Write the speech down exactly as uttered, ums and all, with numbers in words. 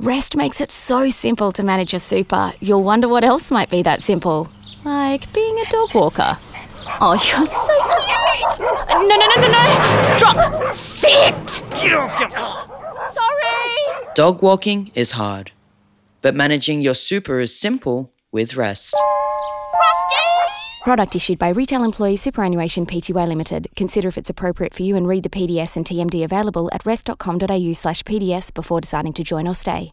Rest makes it so simple to manage your super. You'll wonder what else might be that simple. Like being a dog walker. Oh, you're so cute! No, no, no, no, no! Drop! Sit! Get off your... Sorry! Dog walking is hard, but managing your super is simple with Rest. Rusty! Product issued by Retail Employees Superannuation Pty Limited. Consider if it's appropriate for you and read the P D S and T M D available at rest dot com dot a u slash P D S before deciding to join or stay.